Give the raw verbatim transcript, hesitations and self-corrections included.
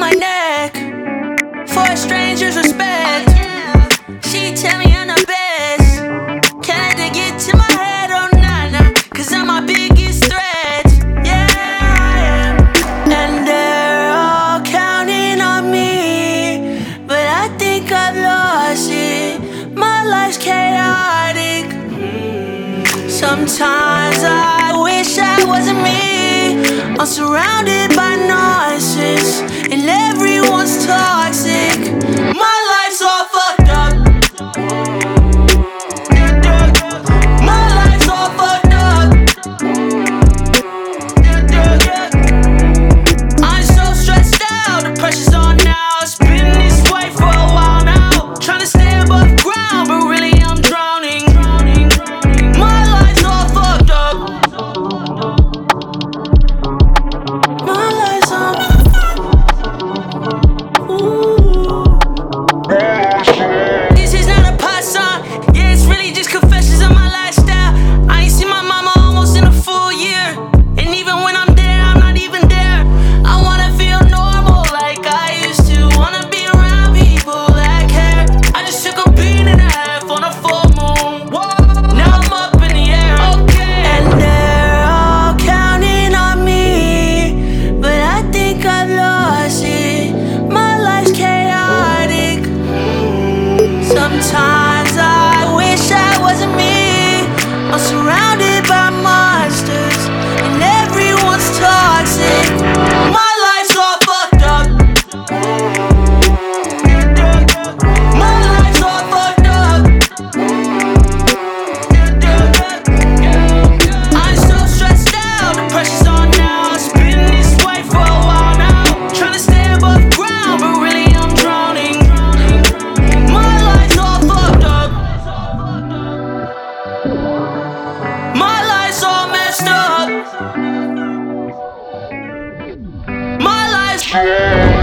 my neck for a stranger's respect. She tell me I'm the best. Can't let it get to my head, oh nah nah, cause I'm my biggest threat. Yeah, I am. And they're all counting on me, but I think I've lost it. My life's chaotic. Sometimes I wish I wasn't me. I'm surrounded by nonsense, and everyone's toxic. My life's all fucked up. My life's all fucked up. I'm so stressed out, the pressure's on now. It's been this way for a while now. Trying to stay above ground, but really I'm drowning. My life's all fucked up. My life's all Ooh. This is not a pop song, yeah, it's really just confessions of my lifestyle. I ain't seen my mama almost in a full year, and even when I'm there, I'm not even there. I wanna feel normal like I used to, wanna be around people that care. I just took a beat and a half on a full moon. Whoa. Now I'm up in the air, okay. And they're all counting on me, but I think I've lost it. My life's chaotic. Sometimes I wish I wasn't me. I'm surrounded by monsters, and everyone's toxic. My life's all fucked up. My life's all fucked up. I'm so stressed out, the pressure's on now. It's been this way for a while now. Trying to stay above ground, but really I'm drowning. My life's all fucked up. My life's all messed up. My life's